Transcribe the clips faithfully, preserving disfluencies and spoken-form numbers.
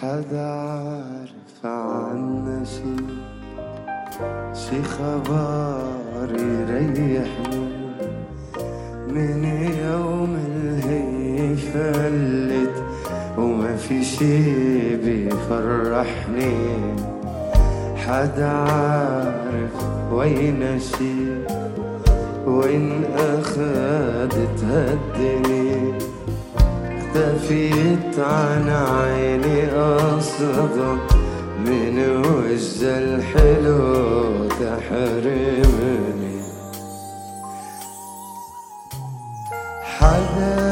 حدا عارف عنا شي شي خبر يريحني من يوم الهي فلت وما في شي بيفرحني. حدا عارف وين شي وين أخدت هالدنيا اختفيت عن عيني أصدق من وجه الحلو تحرمني. حدا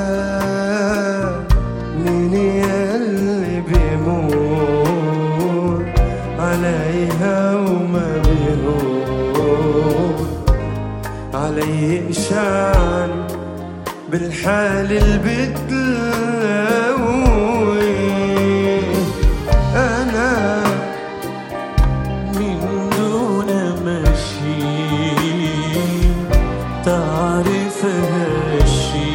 من يلي بيمور عليها وما بيهون علي إشعان بالحال البتلوي. أنا من دون مشي تعرف هالشي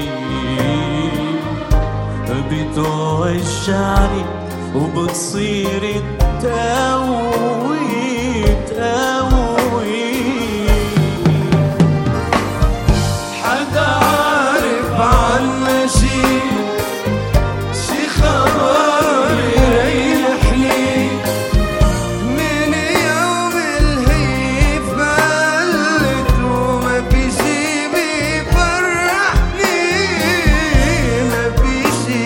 بتوجعني وبتصير تقوي تقوي. حدا عارف عنا شي شي خبر يريحني من يوم الهي فلت وما في شي بيفرحني ما في شي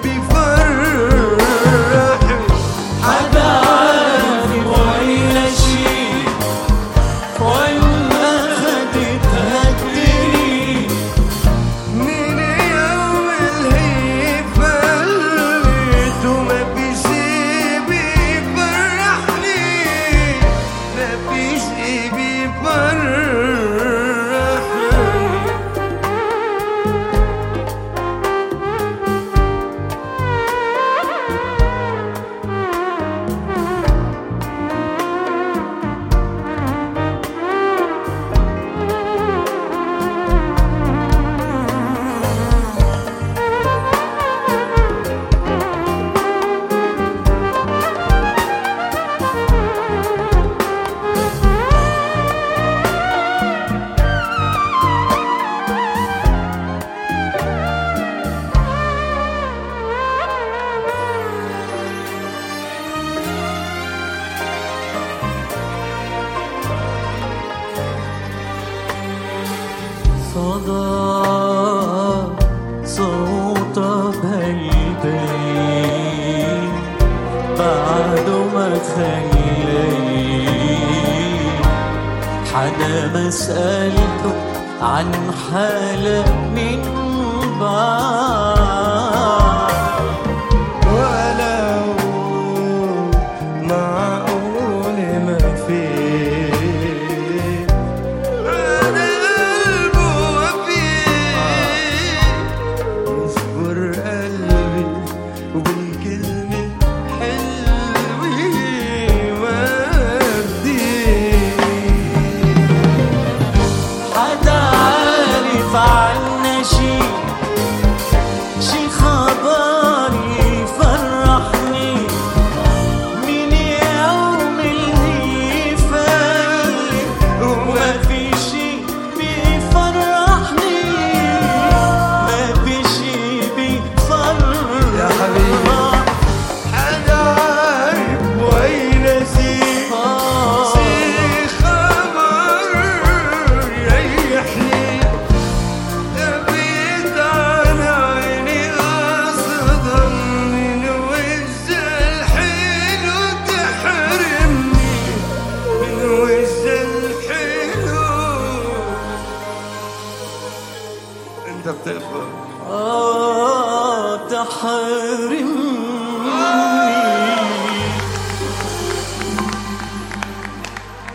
بيفرحني. حدا عارف وين شي وين أخدت هالدنيا من يوم الهي فلت وما في شي بيفرحني ما في شي بيفرحني. صدى صوته بهالبيت بعده ما خليت حدا ما سألته عن حاله من بعد. ولو معقول ما في وبالكلمة حلوة ودي. حدا عارف عنا شي شي خبر يفرحني من يوم الهي فلت وما في شي بيفرحني ما في شي بيفرحني. يا حبيبي حدا عارف وين شي شي خبر يريحني تبيت عن عيني أصدم من وجه الحلو تحرمني من وجه الحلو. انت بتقبل آه تحرمني